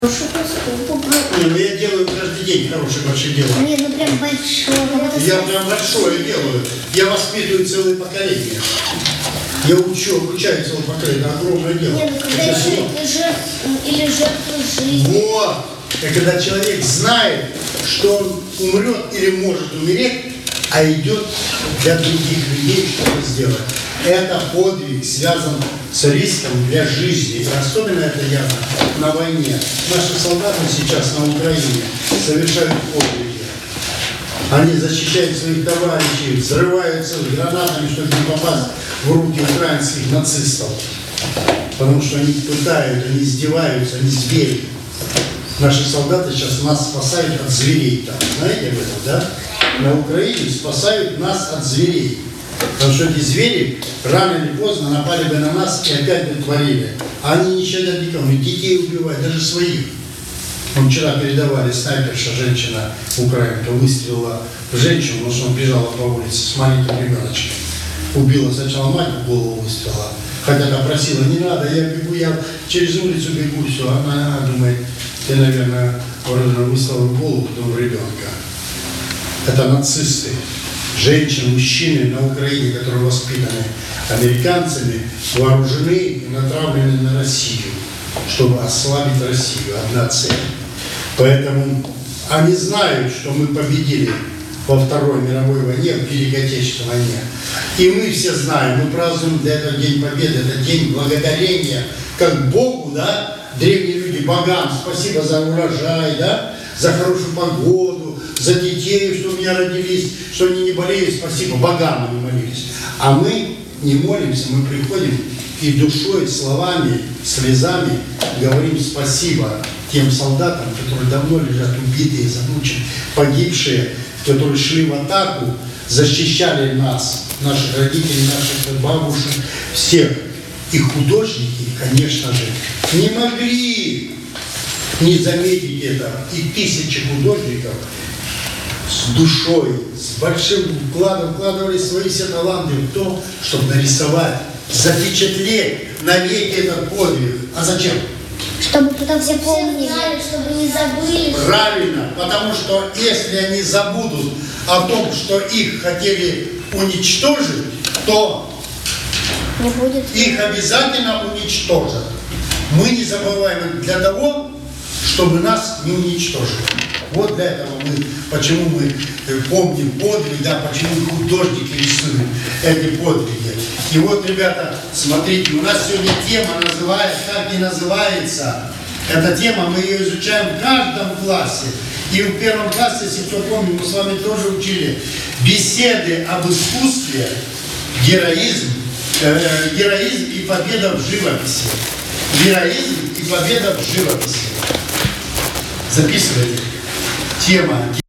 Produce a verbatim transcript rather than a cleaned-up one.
Не, ну я делаю каждый день хорошие большие дела. Не, ну прям большое. Я прям большое делаю. Я воспитываю целое поколение. Я учу, обучаю целое поколение. Это огромное дело. Не, ну когда Это жертв, жертв, или жертву жизни. Вот. И когда человек знает, что он умрет или может умереть, а идет для других людей что-то сделать. Это подвиг связан с риском для жизни. И особенно это явно на войне. Наши солдаты сейчас на Украине совершают подвиги. Они защищают своих товарищей, взрываются гранатами, чтобы не попасть в руки украинских нацистов. Потому что они пытают, они издеваются, они звери. Наши солдаты сейчас нас спасают от зверей. Там, знаете об этом, да? На Украине спасают нас от зверей. Потому что эти звери рано или поздно напали бы на нас и опять бы творили. А они не щадят никому, и детей убивают, даже своих. Мы вчера передавали, снайперша, женщина, украинка, выстрелила в женщину, потому что она бежала по улице с маленьким ребеночком. Убила сначала мать, в голову выстрела. Хотя она просила, не надо, я бегу, я через улицу бегу, все. Она, она думает, ты, наверное, выстрелила в голову, потом в ребенка. Это нацисты. Женщины, мужчины на Украине, которые воспитаны американцами, вооружены и натравлены на Россию, чтобы ослабить Россию. Одна цель. Поэтому они знают, что мы победили во Второй мировой войне, в Великой Отечественной войне. И мы все знаем, мы празднуем для этого День Победы, это день благодарения, как Богу, да, древние люди, богам, спасибо за урожай, да, за хорошую погоду, за детей, что у меня родились, что они не болеют, спасибо, богам они молились. А мы не молимся, мы приходим и душой, словами, слезами говорим спасибо тем солдатам, которые давно лежат убитые, замученные, погибшие, которые шли в атаку, защищали нас, наших родителей, наших бабушек, всех. И художники, конечно же, не могли не заметить это. И тысячи художников с душой, с большим вкладом вкладывали свои все таланты в то, чтобы нарисовать, запечатлеть навеки этот подвиг. А зачем? Чтобы потом все помнили, чтобы не забыли. Правильно, потому что если они забудут о том, что их хотели уничтожить, то не будет. Их обязательно уничтожат. Мы не забываем для того, чтобы нас не уничтожили. Вот для этого мы, почему мы помним подвиг, да, почему художники рисуют эти подвиги. И вот, ребята, смотрите, у нас сегодня тема называется, как и называется. Эта тема, мы ее изучаем в каждом классе. И в первом классе, если кто помнит, мы с вами тоже учили беседы об искусстве, героизм, э, героизм и победа в живописи. Героизм и победа в живописи. Записывайте. Тема